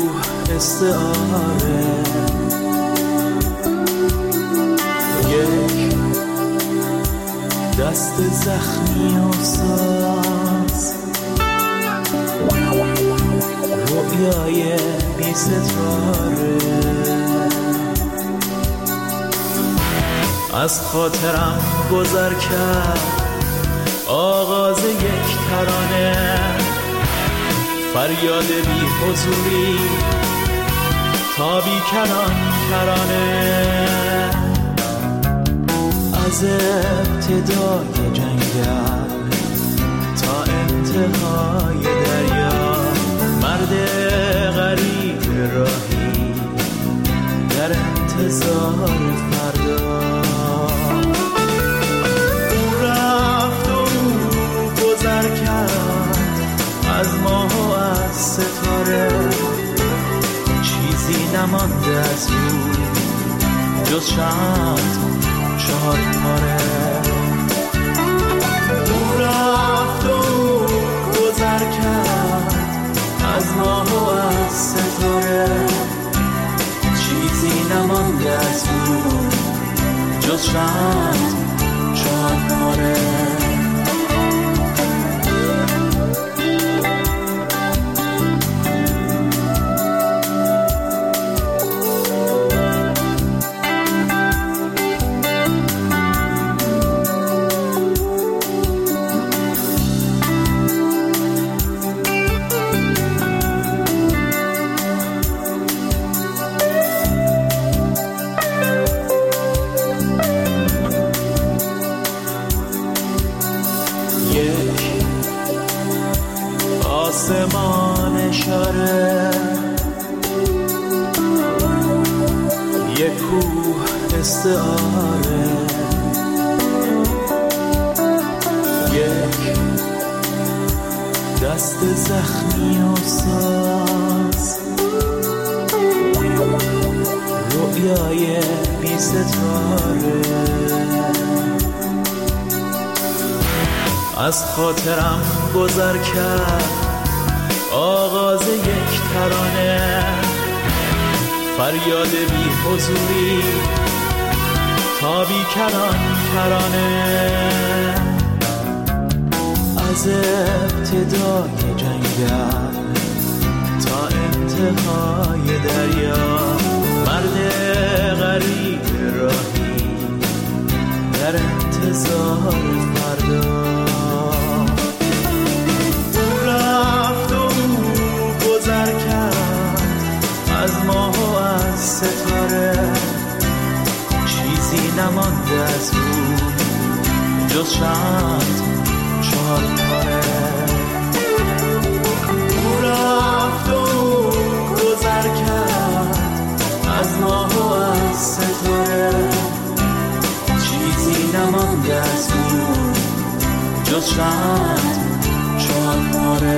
کوه استعاره، یک دست زخمی و ساز، رویای بی ستاره از خاطرم گذر کرد، آغاز یک ترانه، فریاد بی حضوری تا بی کران کرانه، از ابتدای جنگل تا انتهای دریا، مرد غریب راهی در انتظار فردا. او رفت و گذر کرد از ماه و از ستاره، چیزی نمانده از او جز شمع چهار پاره. او رفت و گذر کرد از ماه و از ستاره، چیزی نمانده از او جز شمع چهار پاره. آسمان اشاره، یک کوه استعاره، یک دست زخمی و ساز، رویای بی ستاره از خاطرم گذر کرد، آغاز یک ترانه، فریاد بی حضوری تا بی کران کرانه، از ابتدای جنگل تا انتهای دریا، مرد غریب راهی در انتظار فردا. از ماه و از ستاره، چیزی نمانده از او جز شمع چهار پاره. او رفت و گذر کرد از ماه و از ستاره، چیزی نمانده از او جز شمع چهار پاره.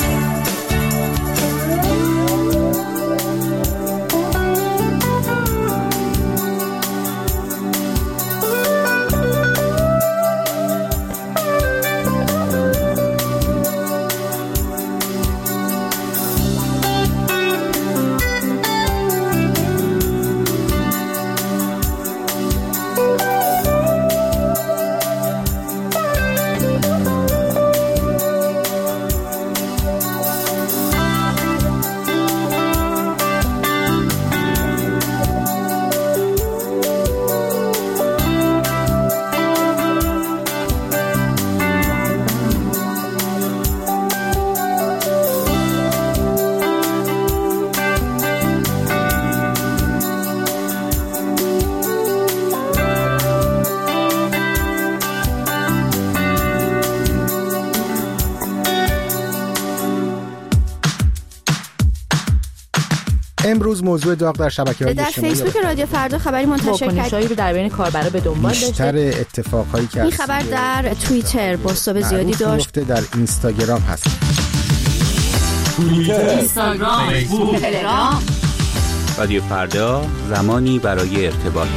امروز موضوع داغ در شبکه‌های اجتماعی در فیسبوک رادیو فردا خبری منتشر کرد رو در بین کاربرا به دنبال داشته. بیشتر اتفاقایی که این خبر در توییتر بازتاب زیادی داشت. در اینستاگرام هست. توییتر، اینستاگرام، فیسبوک، تلگرام. رادیو فردا، زمانی برای ارتباط.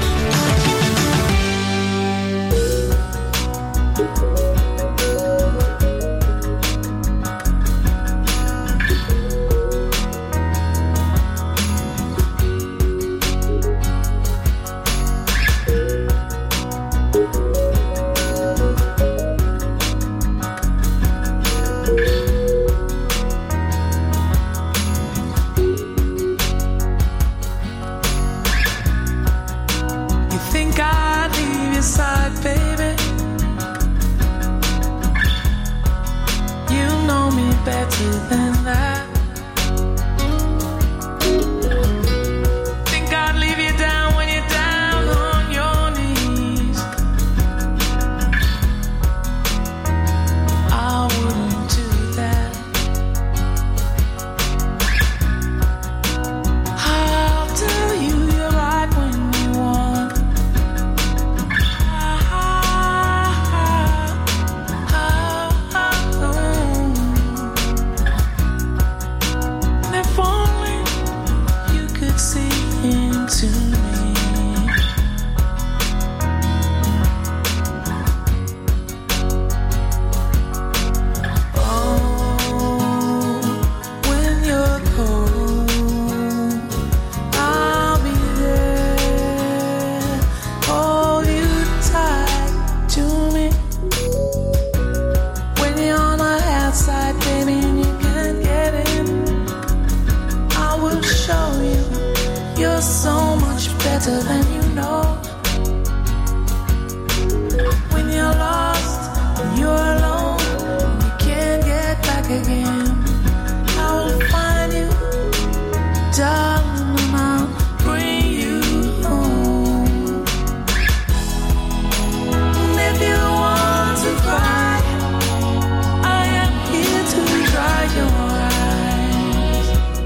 you're so much better than you know. When you're lost, when you're alone, you can't get back again. I will find you, darling, and I'll bring you home. And if you want to cry, I am here to dry your eyes.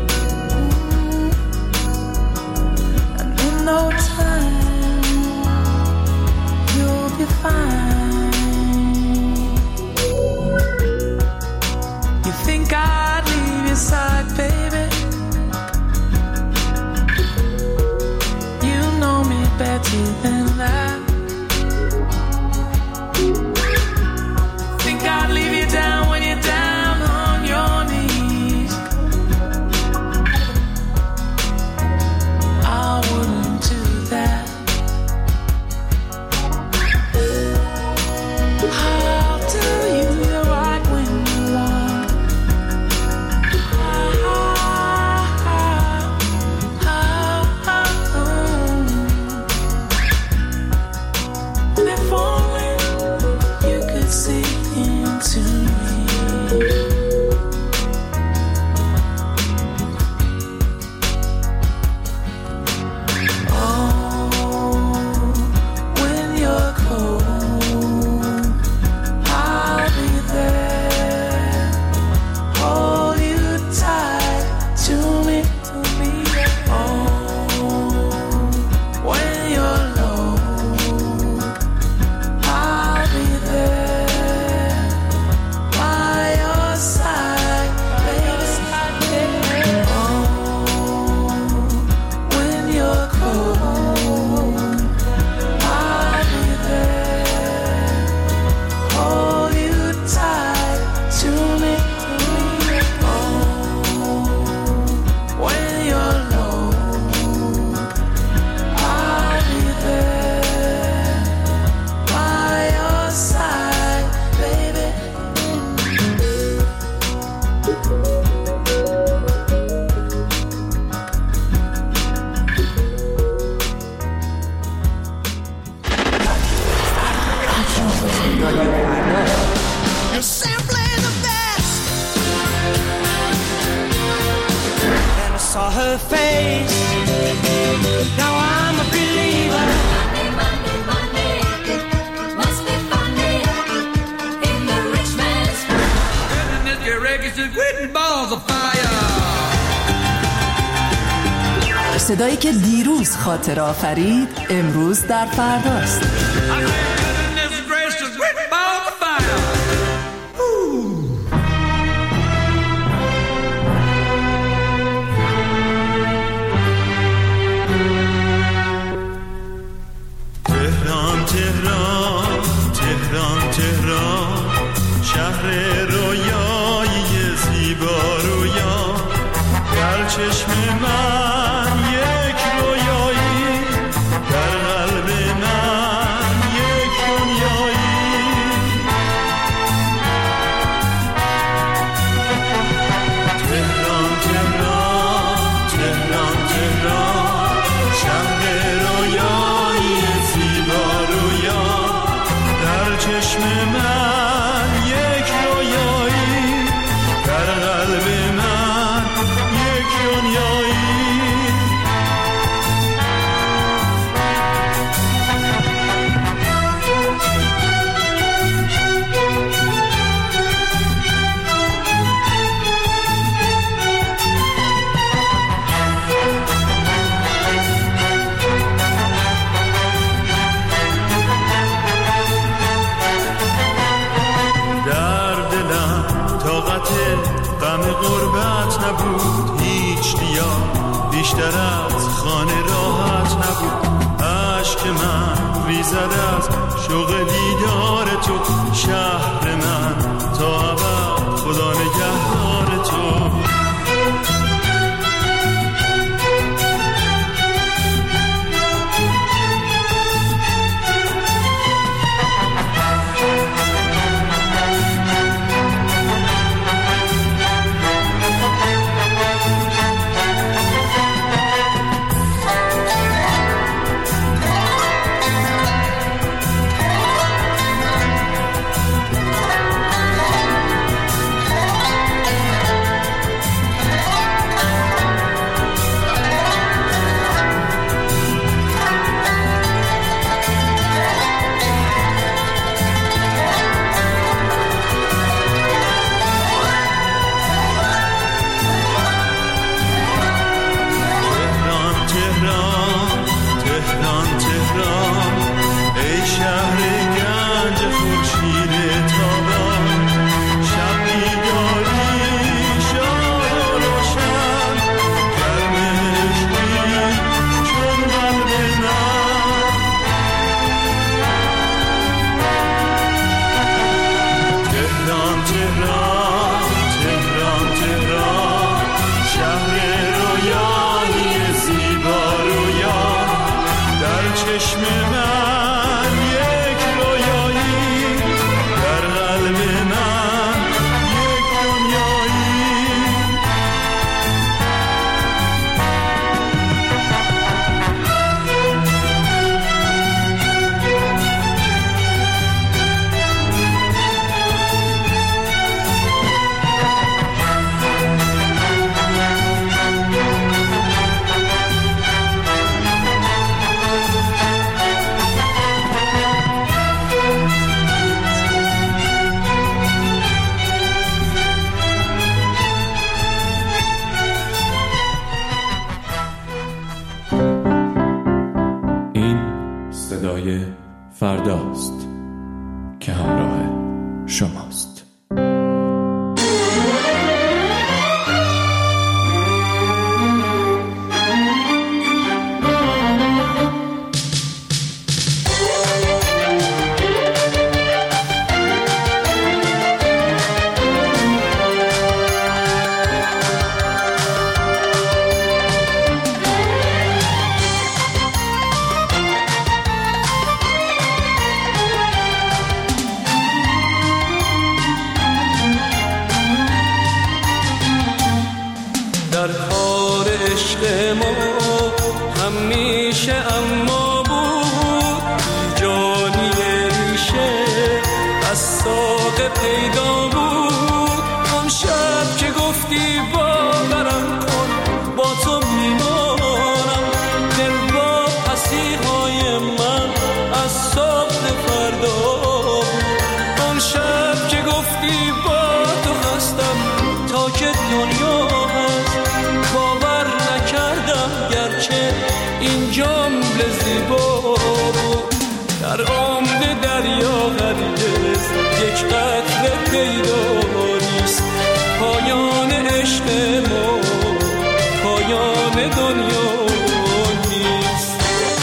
And in no time, you'll be fine. You think I'd leave your side, baby? You know me better than that. Think I'd leave you down when you're down on your knees? I wouldn't do that. I'll tell you you're right when you want. And if only you could see into me. Oh, when you're cold, I'll be there. Hold you tight to me. Oh, when you're low, I'll be there by your side, baby. Oh, when you're cold, I'll be there. Hold you tight to me. Oh, when you're low, I'll be there by your side, baby. You're simply the best. Then I saw her face. Now I'm a believer. Monday, Monday, must be funny in the rich man's Goodness, your records are written balls of fire. صدایی که دیروز خاطر آفرید امروز در فرداست. Goodness gracious, written balls of fire. تهران تهران تهران تهران شهر رویایی زیبا رویا در چشم من یک رویایی در قلب من یک دنیایی تهران تهران تهران تهران شهر رویایی زیبا رویا در چشم من یک رویایی در قلب من یک دنیایی در دلم طاقت غم غربت نبود هیچ دیا بیشتر از خانه راحت نبود عشق من ریزد از شوق دیدار تو شهر من تا ابد خدا نگهدار تو صدای فرداست که همراه شماست. در کار عشق ما همیشه اما بود جانی ریشه از ساق پیدا بود. اون شب که گفتی باورم کن با تو میمانم، دل با پسیهای من از صبح فردا بود. اون شب که گفتی با تو هستم تا که دنیا باور نکردم گرچه این جمله زیبا بود. در عمق دریا هرگز یک قطره پیدا نیست، پایان عشق ما پایان دنیا نیست.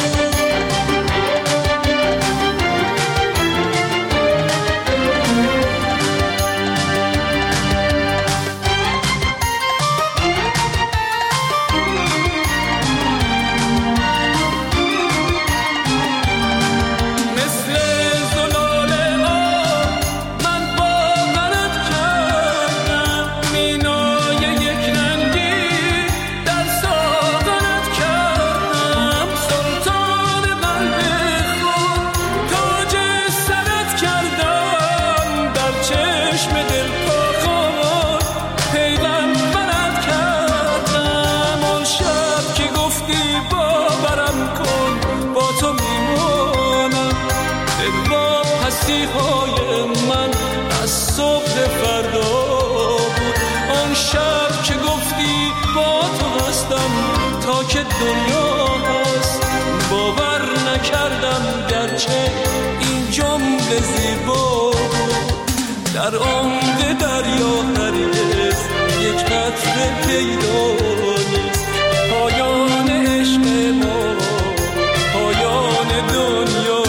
مسیحای من از صبح فردا بود. آن شب که گفتی با تو هستم تا که دنیا هست، باور نکردم گرچه این جمله زیبا بود. در عمق دریا هرگز یک قطره پیدا نیست، پایان عشق ما پایان دنیا.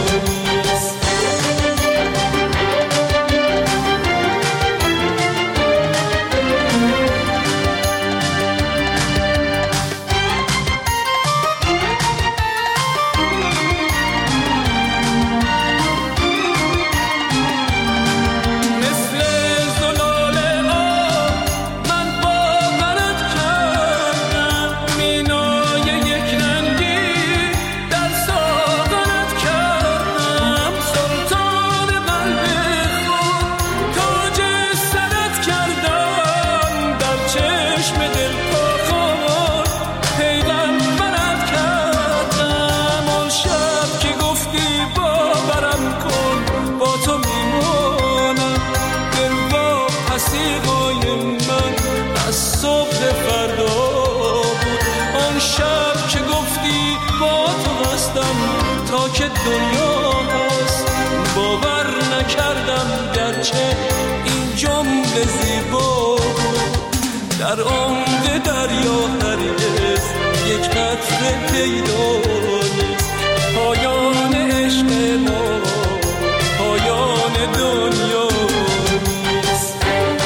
تا که دنیا هست، باور نکردم گرچه این جمله زیبا بود. در عمق دریا هرگز یک قطره پیدا نیست، پایان عشق ما پایان دنیا نیست.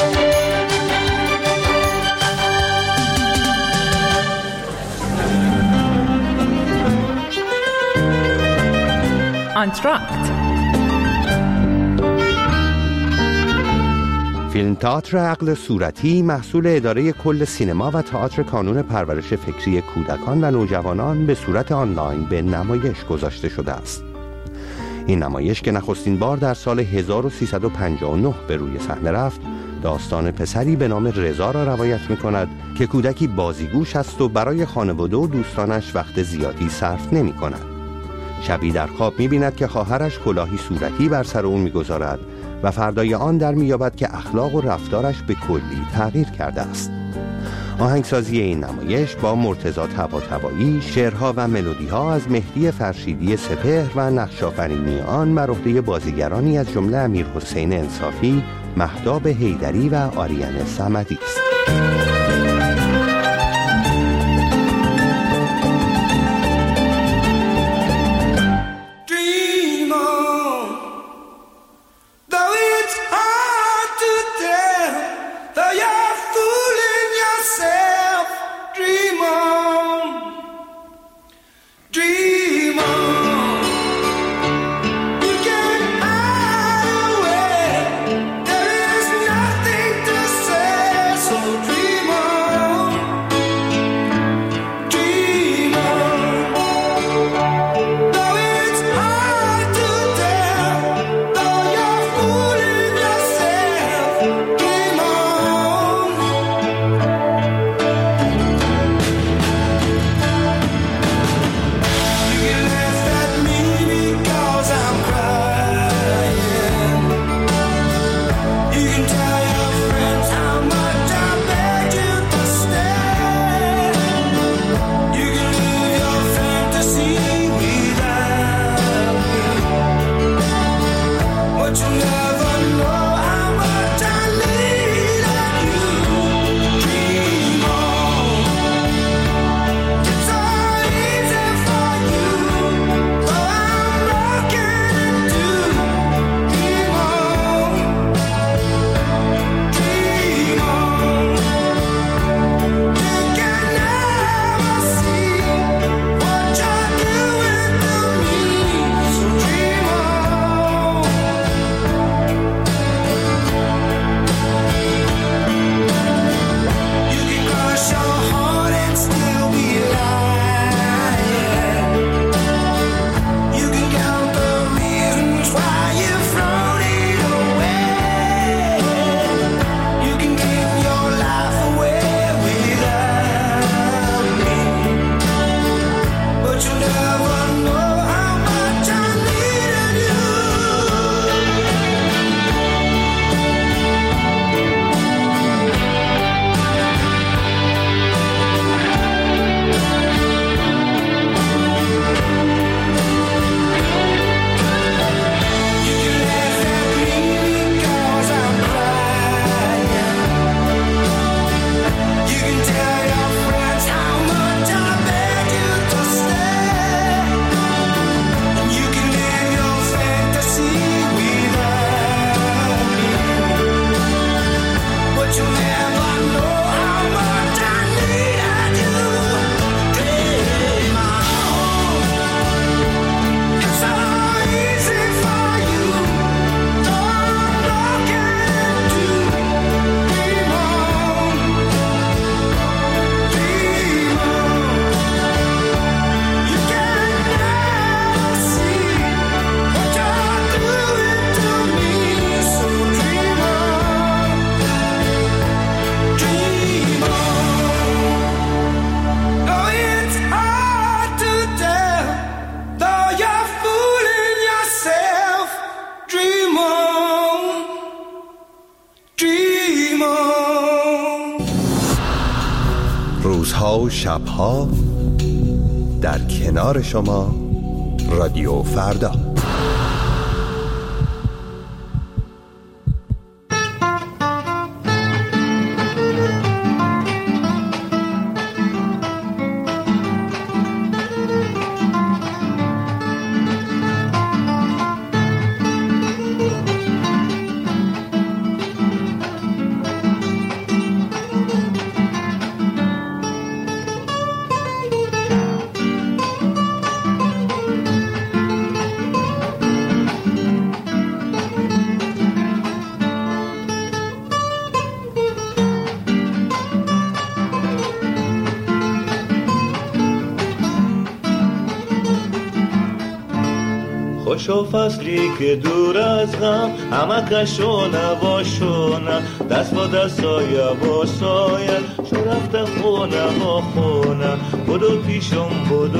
آنتراکت فیلم تئاتر عقل صورتی محصول اداره کل سینما و تئاتر کانون پرورش فکری کودکان و نوجوانان به صورت آنلاین به نمایش گذاشته شده است. این نمایش که نخستین بار در سال 1359 به روی صحنه رفت، داستان پسری به نام رضا را روایت می‌کند که کودکی بازیگوش است و برای خانواده و دوستانش وقت زیادی صرف نمی‌کند. شبی در خواب می‌بیند که خواهرش کلاهی صورتی بر سر او می‌گذارد و فردای آن در می‌یابد که اخلاق و رفتارش به کلی تغییر کرده است. آهنگسازی این نمایش با مرتضی طباطبایی، شعرها و ملودی‌ها از مهدی فرشیدی سپهر و نقش‌آفرینی آن بر عهده بازیگرانی از جمله امیرحسین انصافی، مهتاب حیدری و آریان صمدی است. روزها و شبها در کنار شما رادیو فردا. خوشو فصلی که دور از غم همه کشو نباشونه دست با دستای با سایه شو رفته خونه با خونه بدو پیشم بدو پیشم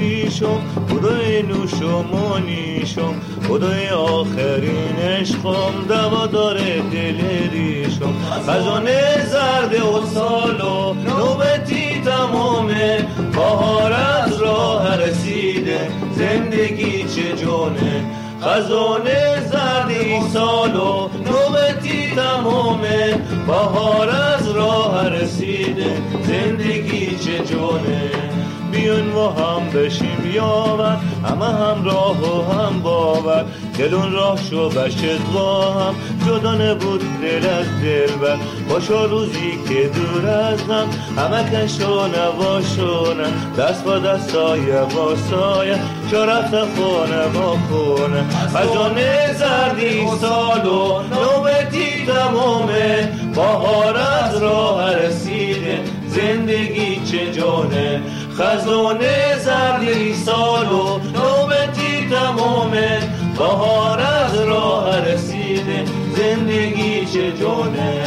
پیشم خدای نوشمانیشم خدای آخرین عشقم دوا داره دل ریشم خزانه زرد و سال و نوبتی تمامه بهار از راه رسیده زندگی چه جونه خزانه زردی سال و نوبتی تمامه بهار از راه رسیده زندگی چه جونه بیون و هم بشیم یاور همه هم راه و هم باور دلون راه شو بشت با هم جدا نبود دل از دل بر باشا روزی که دور از هم همه کشونه باشونه دست با دست سایه با سایه چا رفت خونه با خونه خزانه زردی سال و نوبتی تمامه بهار از راه رسیده زندگی چه جانه خزانه زردی سال و نوبتی تمامه بهار از راه رسیده زندگی چه جانه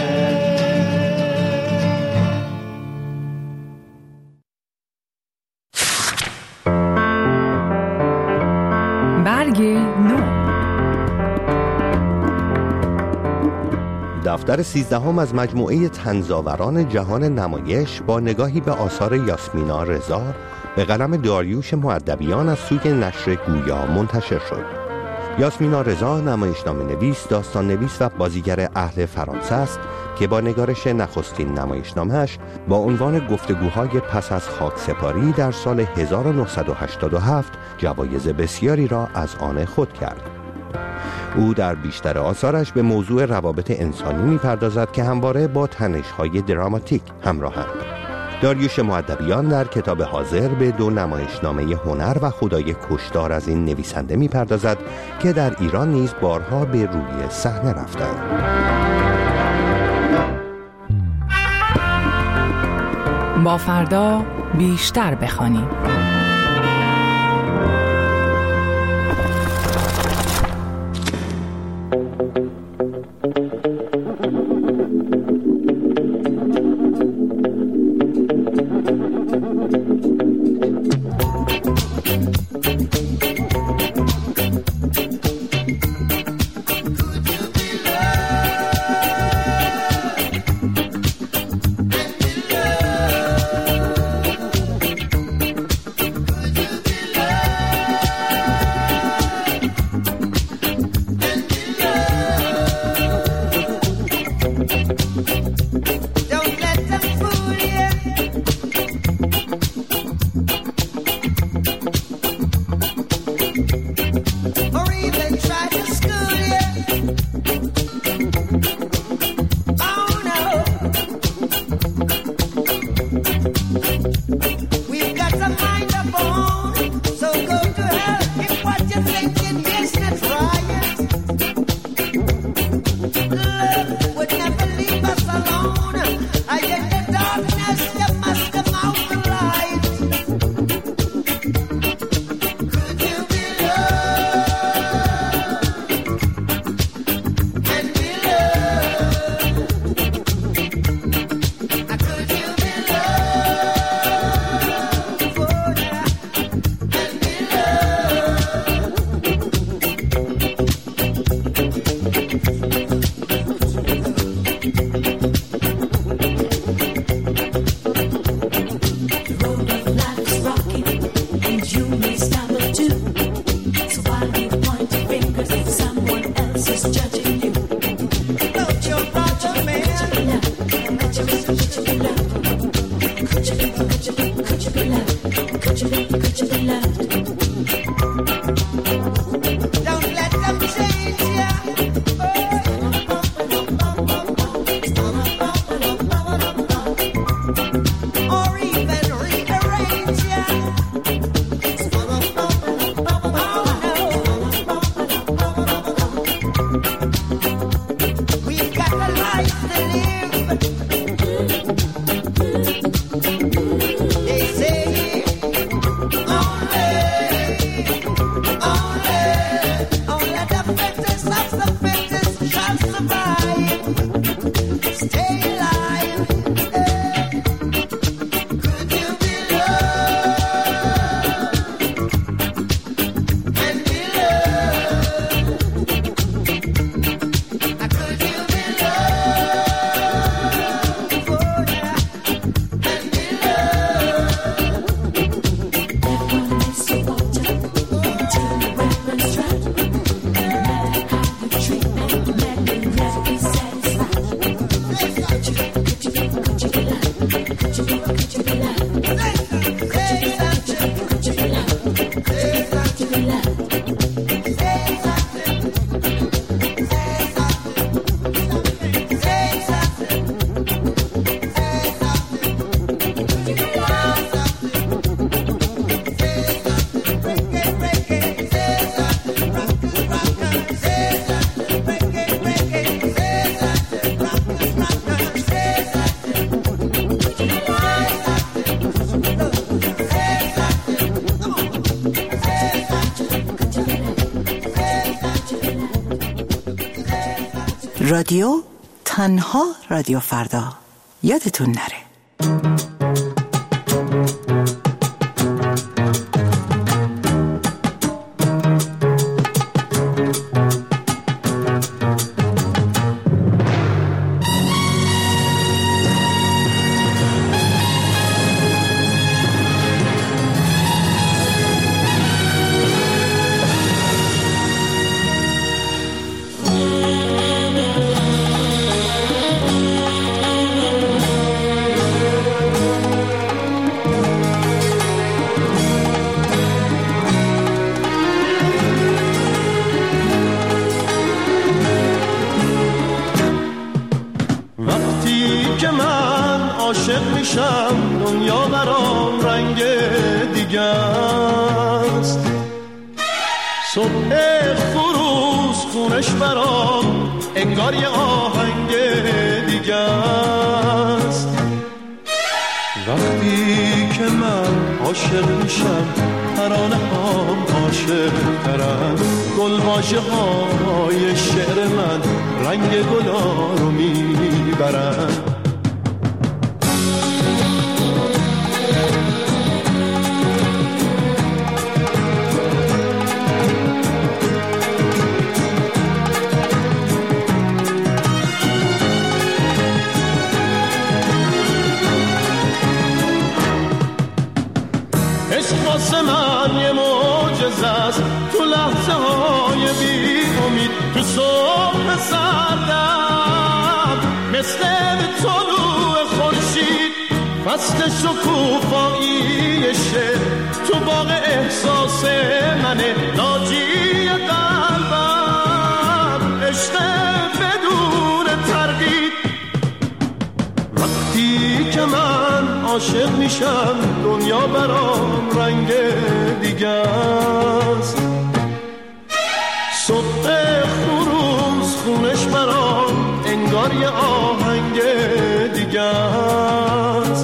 برگ نو دفتر 13 از مجموعه طنزآوران جهان نمایش با نگاهی به آثار یاسمینا رضا به قلم داریوش مؤدبیان از سوی نشر گویا منتشر شد. یاسمینا رضا نمایشنامه نویس، داستان نویس و بازیگر اهل فرانسه است که با نگارش نخستین نمایشنامه‌اش با عنوان گفتگوهای پس از خاکسپاری در سال 1987 جوایز بسیاری را از آن خود کرد. او در بیشتر آثارش به موضوع روابط انسانی می‌پردازد که همواره با تنش‌های دراماتیک همراهند. داریوش مؤدبیان در کتاب حاضر به 2 نمایشنامه هنر و خدای کشدار از این نویسنده می‌پردازد که در ایران نیز بارها به روی صحنه رفتند. با فردا بیشتر بخوانیم. رادیو تنها رادیو فردا یادتون نره. عاشق میشم دنیا برام رنگ دیگه است، صبح خروس خونش برام انگار یه آهنگ دیگه است. وقتی که من عاشق میشم ترانه هم عاشق ترن، گلواژه های شعر من رنگ گلا رو میبرن. واسه من یه معجزه است، تو لحظه های بی امید، تو صبح سردم مثل طلوع خورشید، فصل شکوفایی شعر تو باغ احساس منه، ناجی قلبم عشق بدون تردید. وقتی که من عاشق میشم دنیا برام رنگ دیگه است، صبح خروس خونش برام انگار یه آهنگ دیگه است.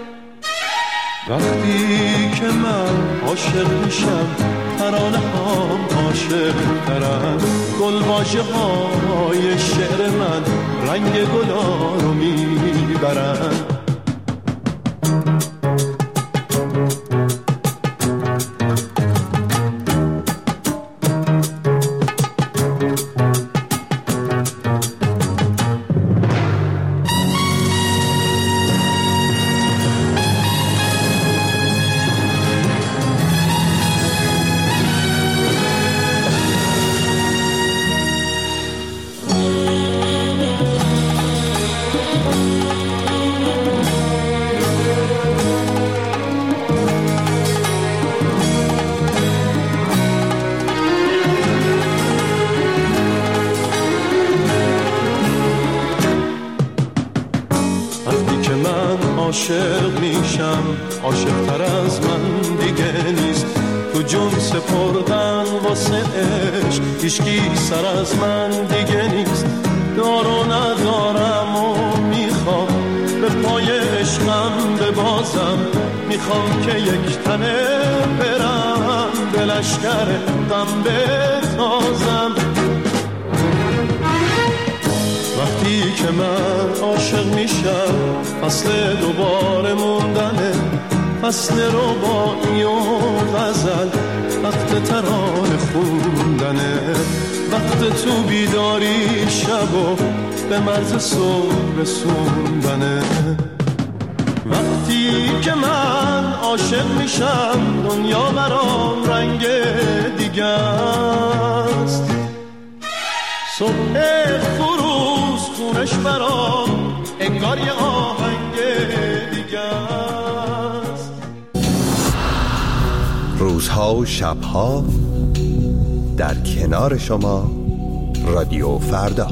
وقتی که من عاشق میشم ترانه هم عاشق ترن، گلواژه های شعر من رنگ گلا رو میبرن. عاشق میشم عاشق تر از من دیگه نیست، تو جون سپردن واسه عشق هیچکی سر از من دیگه نیست. دارو ندارم و میخوام به پای عشقم ببازم، میخوام که یک تنه برم به لشکر غم بتازم. وقتی که من عاشق میشم فصل دوباره موندنه، فصل رباعی و غزل، وقت ترانه خوندنه، وقت تو بیداری شب و به مرز صبح رسوندنه. وقتی که من عاشق میشم دنیا برام رنگ دیگه است، صبح خروس خونش برام انگار یه آهنگ دیگه است. روزها و شبها در کنار شما رادیو فردا.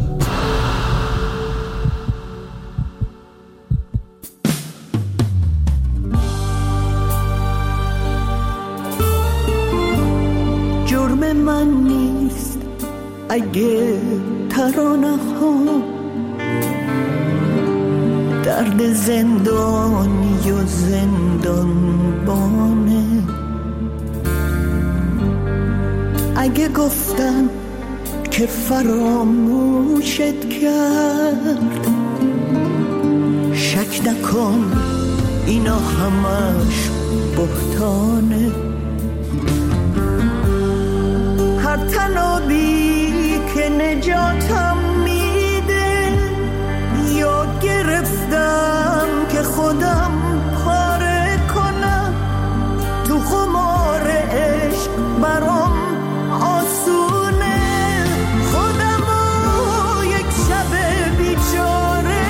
جرم من نیست اگه ترانه ها درد زندانی و زندانبانه، اگه گفتم که فراموشت کرد. شک نکن اینا همش بهتانه. هر تنابی که نجاتم میده یا گرفتم که خودم پاره کنم. تو خمار عشق برام آسونه خودمو یک شب بیچاره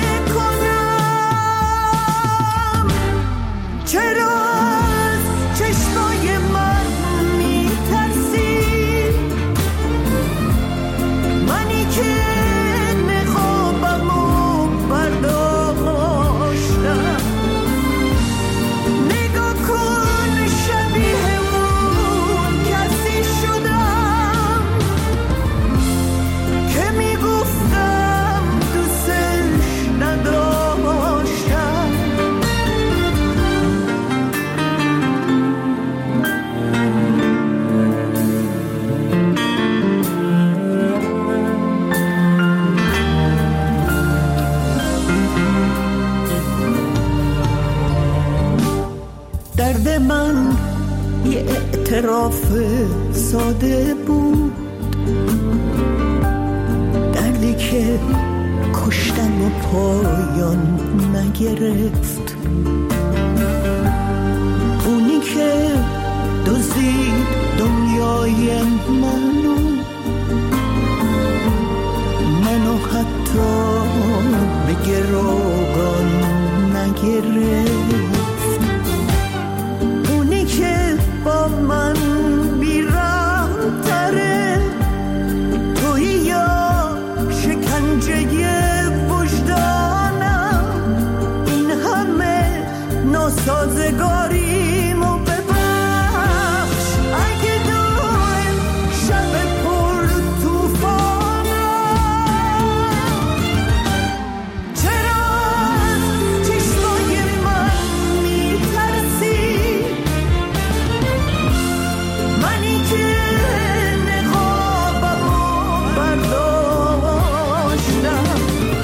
کنم. چرا از چشمای من میترسی؟ منی که نقابمو برداشتم. نگاه کن شبیه اون کسی شدم که میگفتم دوستش نداشتم. درد من یه اعتراف ساده بود، دردی که کشتم و پایان نگرفت. اونی که دزدید دنیای منو حتی به گروگان نگرفت. اونی که با من بیرحم تره، توی یا شکنجه وجدانم. این همه ناسازگاریمو ببخش اگه دایم شب پر توفانم. چرا از چشمای من میترسی؟ منی که نقابمو برداشتم.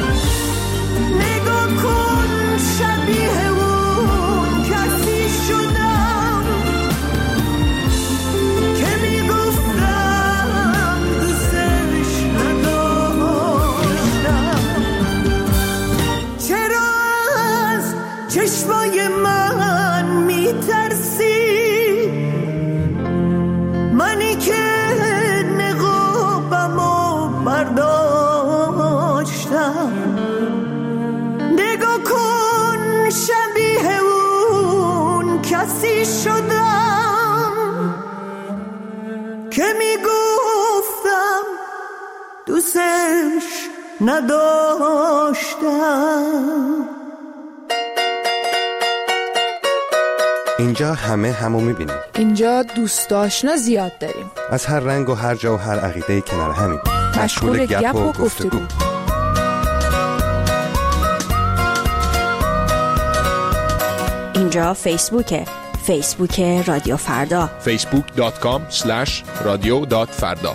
نگاه کن شبیه اون کسی شدم که میگفتم دوستش نداشتم. چرا از چشمای من میترسی؟ منی که نقابمو برداشتم. نگاه کن شبیه اون کسی شدم که میگفتم دوستش نداشتم. اینجا همه همو میبینیم. اینجا دوست آشنا زیاد داریم، از هر رنگ و هر جا و هر عقیده کنار همیم. مشغول گپ و گفتگو. اینجا فیسبوکه، فیسبوک رادیو فردا، facebook.com/radio.farda.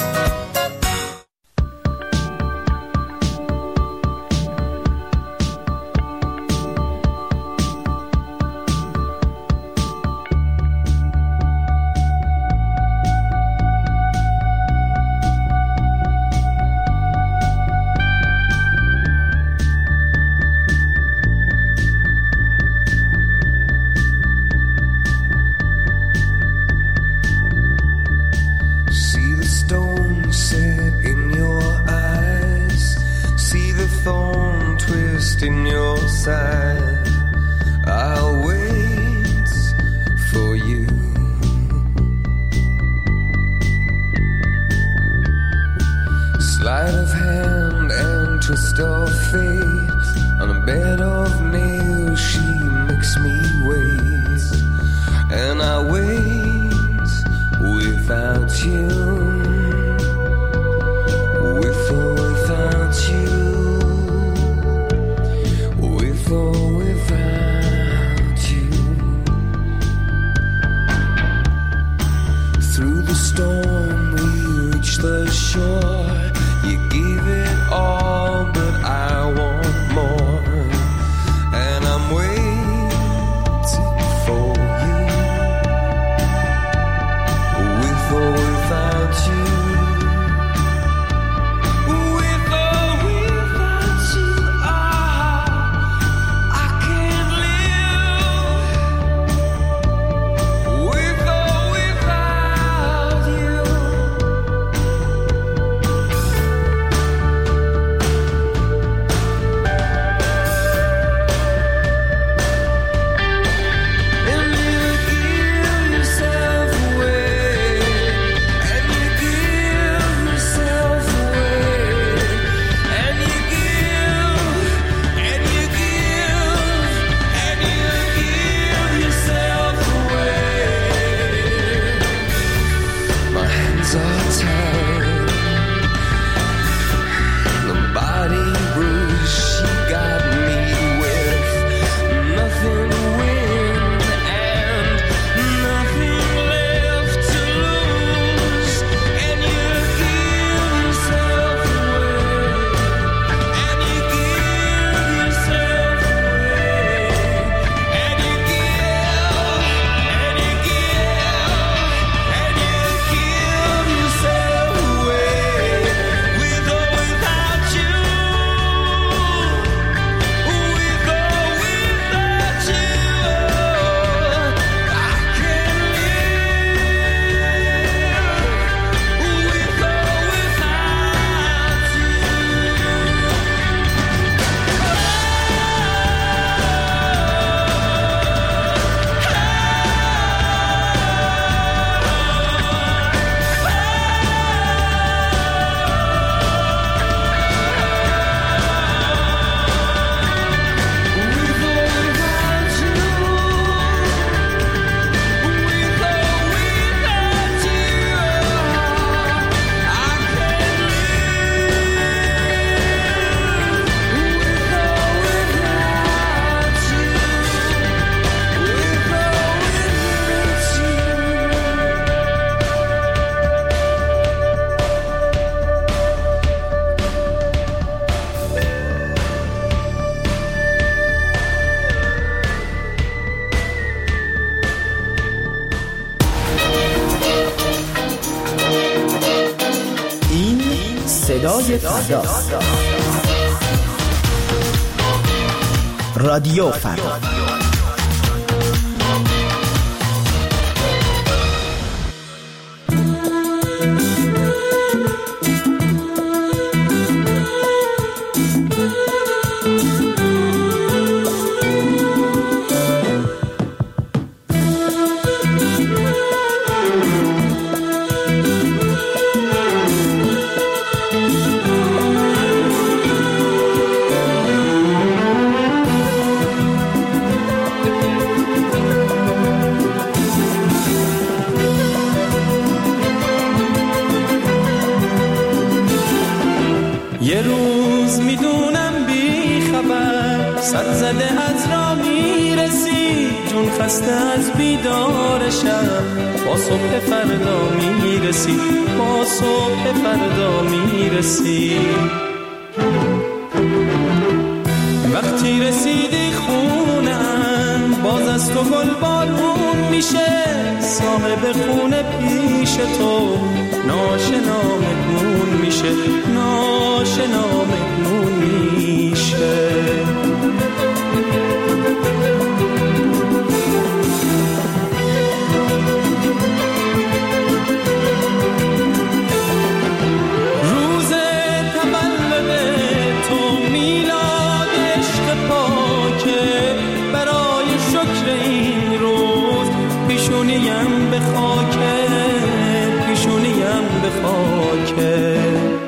Sleight of hand and twist of fate. On a bed of nails she makes me wait. And I wait without you. With or without you. With or without you. Through the storm we reach the shore, you give it all, but I want more. And I'm waiting for you, with or without you. صدای فردا، رادیو فردا. یه روز میدونم بی خبر سر زده از را میرسی، جون خسته از بیدار شب، با صبح فردا میرسی، با صبح فردا میرسی. وقتی رسیدی خونم باز از تو گل بارون میشه، صاحب خونه پیش تو ناشنا مهمون میشه، ناشنا مهمون میشه. روز تولد تو میلاد عشق پاکه، برای شکر این روز پیشونیم به خاکه، پیشونیم به خاکه.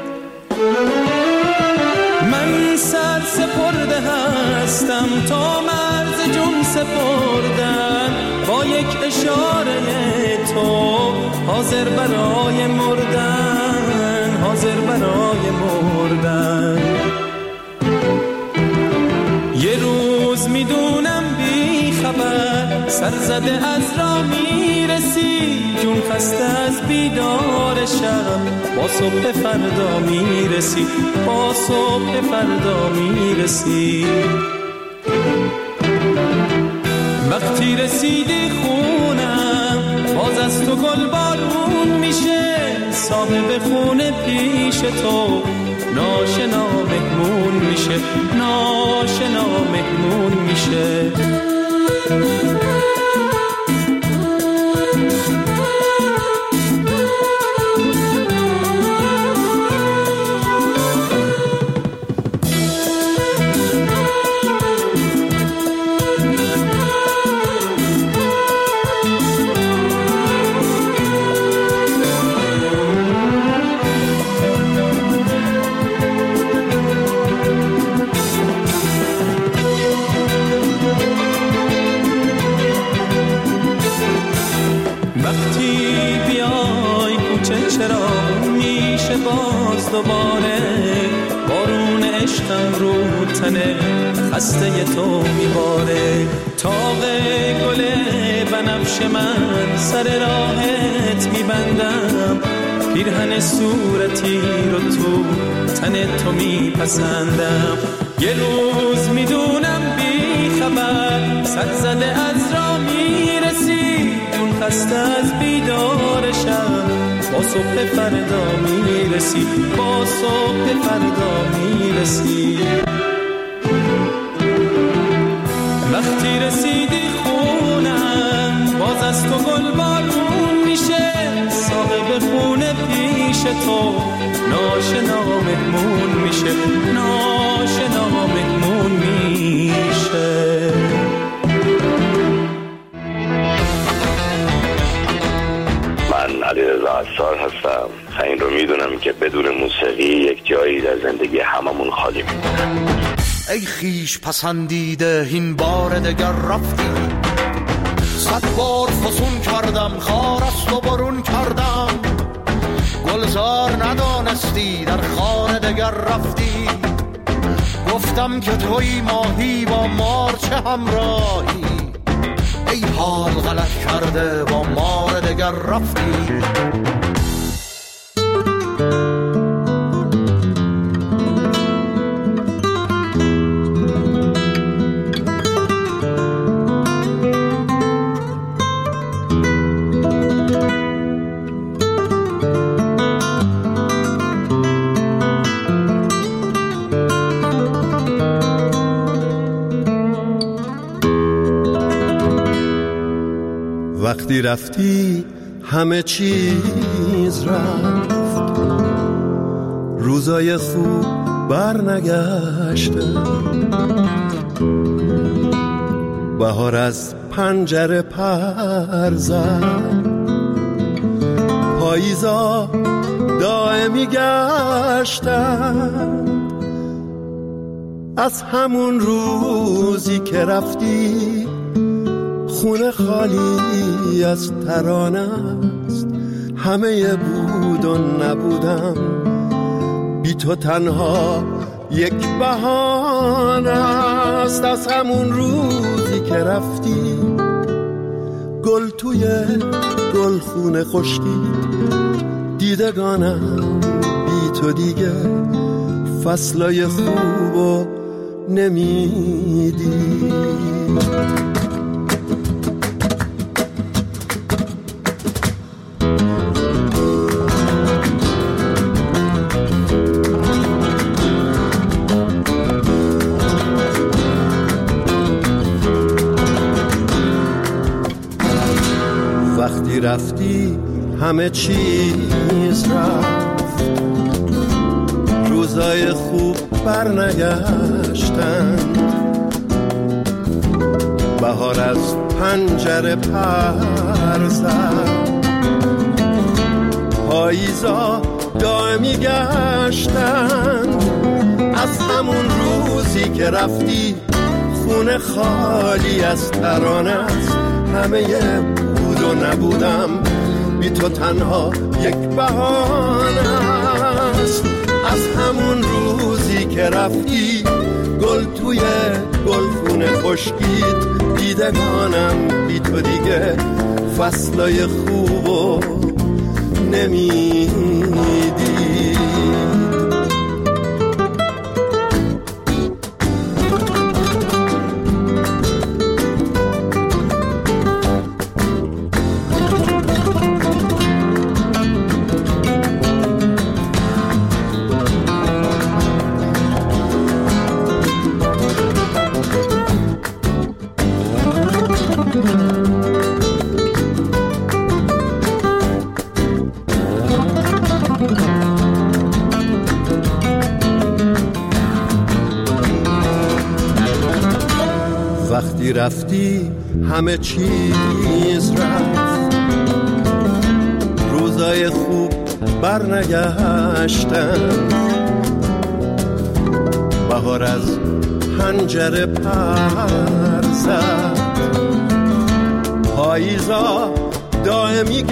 من سر سپرده هستم تا مرز جون سپردن، با یک اشاره تو حاضر برای مردن، حاضر برای مردن. یه روز میدونم بی خبر سر زده از را میرسی، جون خسته از بیدار شب با صبح فردا میرسی، با صبح فردا میرسی. وقتی رسیدی خونم باز از تو گل بارون میشه، صاحب خونه پیش تو ناشنا مهمون میشه، ناشنا مهمون میشه. دوباره بارون عشقم رو تنه خسته تو میباره، تاق گل بنفش من سر راهت میبندم، پیرهن صورتی رو تو تن تو میپسندم. یه روز میدونم بی خبر صد زده از را میرسی، جون خسته از بیدارشم با صبح فردا میرسی، با صبح فردا میرسی. وقتی رسیدی خونم باز از تو گل بارون میشه، صاحب خونه پیش تو ناشنا مهمون میشه، ناشنا مهمون میشه. من علیرضا عصار هستم. این رو میدونم که بدون موسیقی یک جایی در زندگی هممون خالی میمونه. ای خیش پسندیده این بار دگر رفتی، 100 بار فسون کردم خار است و برون کردم، گلزار ندانستی در خار دگر رفتی، گفتم که توی ماهی با مار چه همراهی، ای حال غلط کرده با مار دگر رفتی. وقتی رفتی همه چیز رفت، روزای خوب برنگشته، بهار از پنجره پر زد، پاییزا دائمی گشتن، از همون روزی که رفتی خونه خالی از ترانه است، همه بود و نبودم، بی تو تنها یک بهانه است. از همون روزی که رفتی گل توی گل خونه خشکید، دیدگانم بی تو دیگه فصلای خوبو نمیدی. وقتی رفتی همه چیز رفت، روزای خوب برنگشتند، بهار از پنجره پر زد، پاییزا دائمی گشتند. از همون روزی که رفتی خونه خالی از ترانه است، همه بود و نبودم، بی تو تنها یک بهانه است. از همون روزی که رفتی گل توی گلخونه خشکید، دیدگانم بی تو دیگه فصلای خوبو نمیدی. وقتی رفتی همه چیز رفت، روزای خوب برنگشتن، بهار از پنجره پر زد، پاییزا دائمی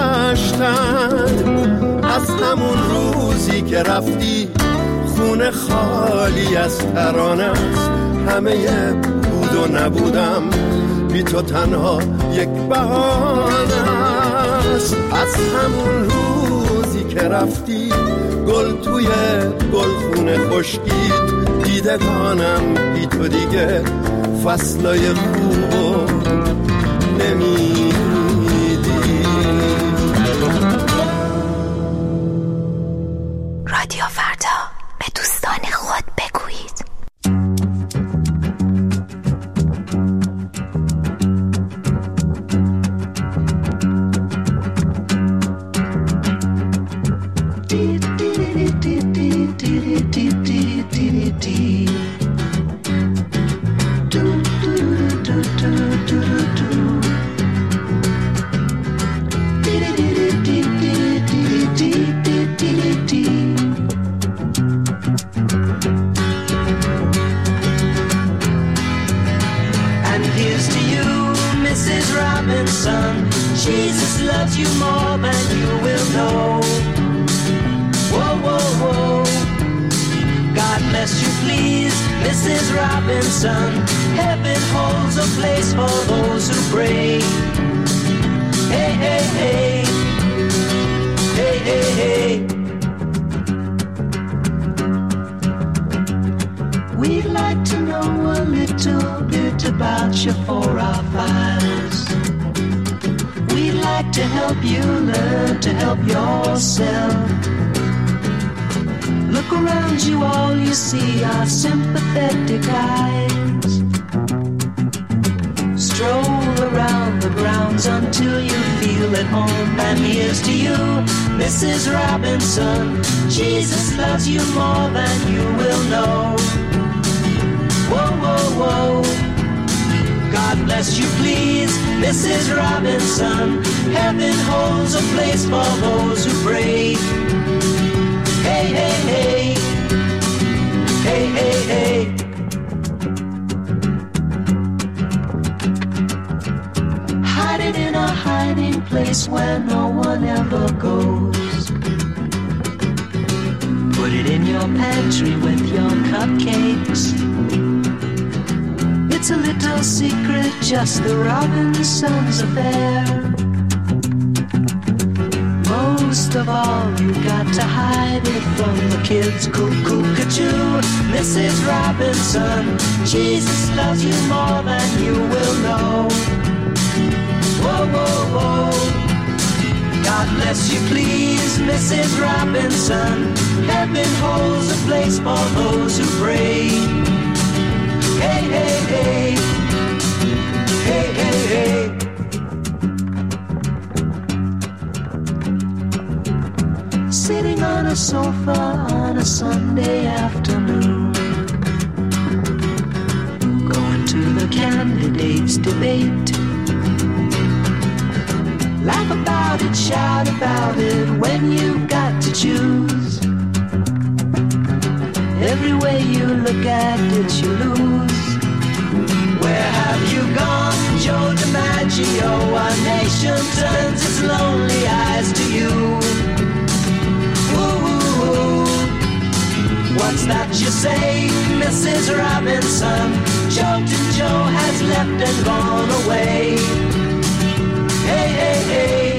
گشتن. از همون روزی که رفتی خونه خالی از ترانه است، همه بود و نبودم بی تو تنها یک بهانه است. از همون روزی که رفتی گل توی گلخونه خشکید، دیدگانم بی تو دیگه فصلای خوب نمیدی. رادیو فردا، به دوستان خود بگویید. Jesus loves you more than you will know. Whoa, whoa, whoa. God bless you, please, Mrs. Robinson. Heaven holds a place for those who pray. Hey, hey, hey. Hey, hey, hey. We'd like to know a little bit about you for our files. We'd like to help you learn to help yourself. Look around you, all you see are sympathetic eyes. Stroll around the grounds until you feel at home. And here's to you, Mrs. Robinson. Jesus loves you more than you will know. Whoa, whoa, whoa. God bless you, please, Mrs. Robinson. Heaven holds a place for those who pray. Hey, hey, hey. Hey, hey, hey. Hide it in a hiding place where no one ever goes. Put it in your pantry with your cupcakes. It's a little secret, just the Robinsons' affair. Most of all, you got to hide it from the kids. Cuckoo-ca-choo, Mrs. Robinson. Jesus loves you more than you will know. Whoa, whoa, whoa. God bless you, please, Mrs. Robinson. Heaven holds a place for those who pray. Hey, hey, hey. Hey, hey, hey. Sitting on a sofa on a Sunday afternoon, going to the candidates' debate. Laugh about it, shout about it when you've got to choose. Every way you look at it, you lose. Where have you gone, Joe DiMaggio? Our nation turns its lonely eyes to you. Ooh, what's that you say, Mrs. Robinson? Joltin' Joe has left and gone away. Hey, hey, hey.